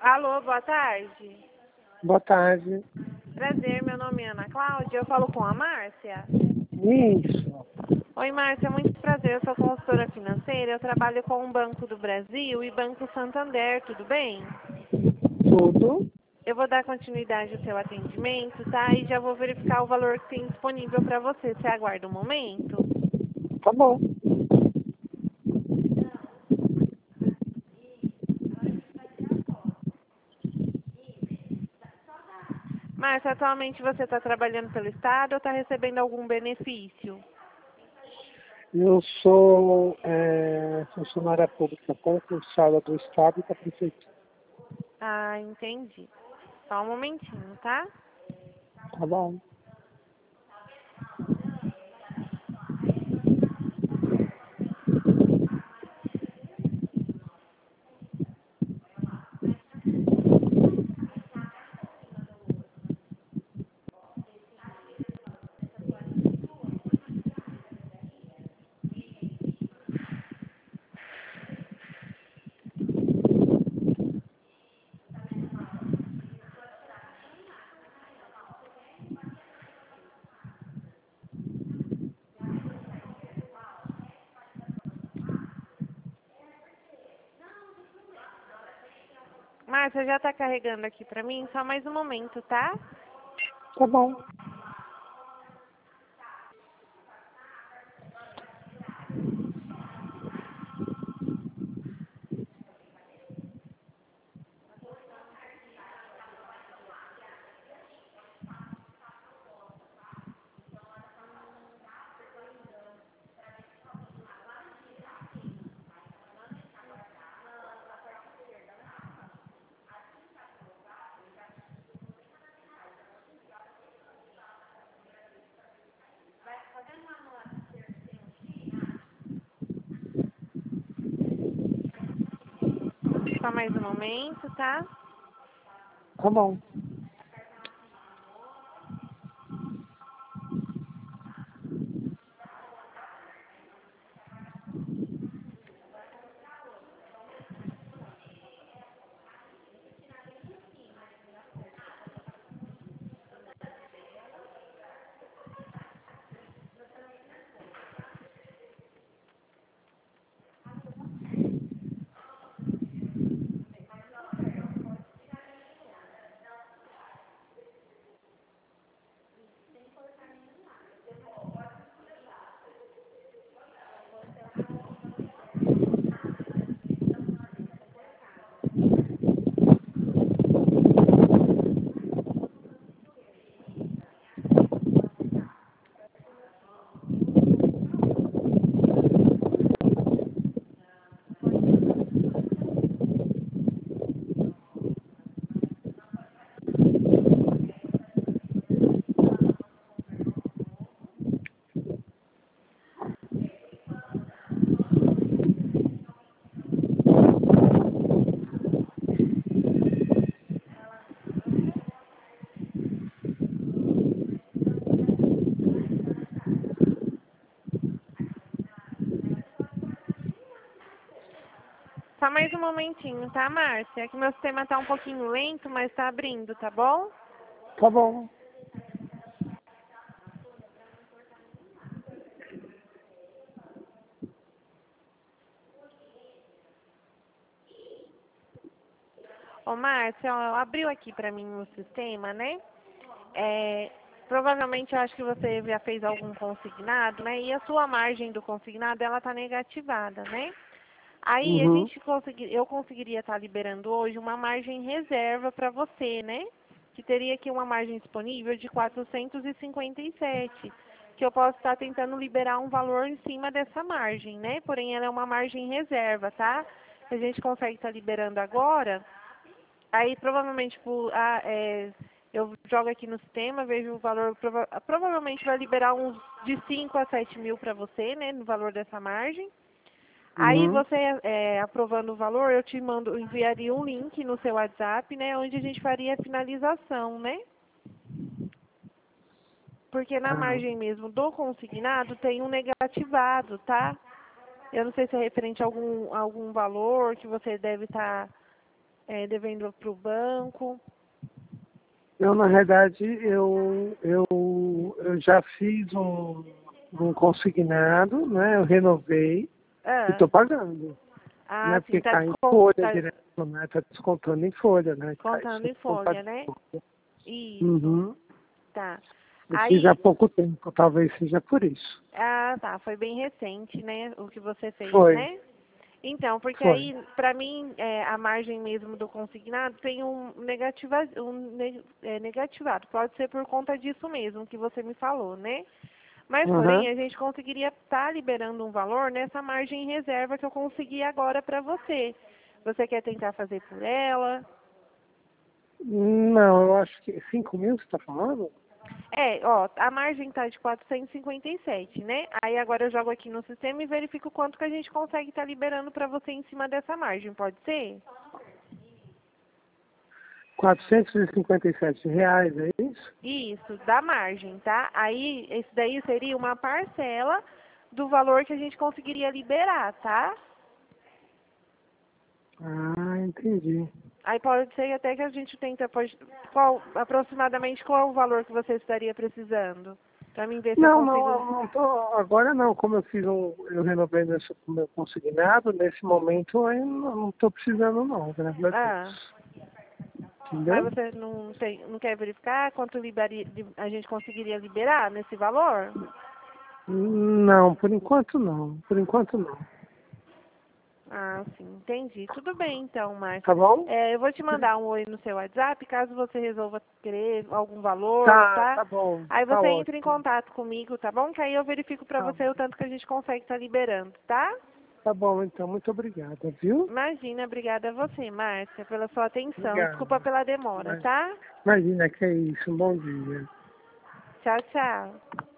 Alô, boa tarde. Boa tarde. Prazer, meu nome é Ana Cláudia. Eu falo com a Márcia. Isso. Oi, Márcia, muito prazer. Eu sou consultora financeira. Eu trabalho com o Banco do Brasil e Banco Santander, tudo bem? Tudo? Eu vou dar continuidade ao seu atendimento, tá? E já vou verificar o valor que tem disponível para você. Você aguarda um momento? Tá bom. Márcia, atualmente você está trabalhando pelo Estado ou está recebendo algum benefício? Eu sou funcionária pública concursada do Estado e da Prefeitura. Ah, entendi. Só um momentinho, tá? Tá bom. Márcia, já está carregando aqui para mim? Só mais um momento, tá? Tá bom. Só mais um momento, tá? Tá bom. Só mais um momentinho, tá, Márcia? É que meu sistema tá um pouquinho lento, mas tá abrindo, tá bom? Tá bom. Ô, Márcia, ó, abriu aqui pra mim o sistema, né? Provavelmente eu acho que você já fez algum consignado, né? E a sua margem do consignado, ela tá negativada, né? Aí Uhum. eu conseguiria estar liberando hoje uma margem reserva para você, né? Que teria aqui uma margem disponível de 457, que eu posso estar tentando liberar um valor em cima dessa margem, né? Porém, ela é uma margem reserva, tá? A gente consegue estar liberando agora. Aí, provavelmente, eu jogo aqui no sistema, vejo o valor, provavelmente vai liberar uns de 5 a 7 mil para você, né? No valor dessa margem. Aí Uhum. você, aprovando o valor, eu enviaria um link no seu WhatsApp, né, onde a gente faria a finalização, né? Porque na Ah, margem mesmo do consignado tem um negativado, tá? Eu não sei se é referente a algum valor que você deve estar devendo para o banco? Eu, na verdade, eu já fiz um consignado, né? Eu renovei e Ah, estou pagando. Né? sim, Porque cai em folha direto, né? Tá descontando em folha, né? contando em folha, né? Isso, Uhum. tá. Eu fiz há pouco tempo, talvez seja por isso. Tá, foi bem recente, né, o que você fez, Foi, né? Então, porque foi. aí, para mim, a margem mesmo do consignado tem negativado. Pode ser por conta disso mesmo que você me falou, né? Mas, porém, Uhum. a gente conseguiria estar liberando um valor nessa margem em reserva que eu consegui agora para você. Você quer tentar fazer por ela? Não, eu acho que 5.000 você está falando? A margem está de 457, né? Aí agora eu jogo aqui no sistema e verifico quanto que a gente consegue estar liberando para você em cima dessa margem, pode ser? R$ 457, é isso? Isso, da margem, tá? Aí, esse daí seria uma parcela do valor que a gente conseguiria liberar, tá? Ah, entendi. Aí pode ser até que a gente tenta, aproximadamente qual é o valor que você estaria precisando? Para mim ver se eu Não, consigo... não, não tô, agora não, como eu renovei nesse meu consignado, nesse momento eu não estou precisando não, graças a Ah, Deus. mas Entendeu? você não quer verificar quanto a gente conseguiria liberar nesse valor? Não, por enquanto não, por enquanto não. Ah, sim, entendi. Tudo bem então, Márcia. Tá bom? Eu vou te mandar um oi no seu WhatsApp, caso você resolva querer algum valor, Tá, tá? tá bom, Aí tá você entra em ótimo. contato comigo, tá bom? Que aí eu verifico pra Tá, você o tanto que a gente consegue estar liberando, tá? tá bom, então, muito obrigada, viu? Imagina, obrigada a você, Márcia, pela sua atenção. Desculpa Obrigado. pela demora, tá? Imagina que é isso, um bom dia. Tchau, tchau.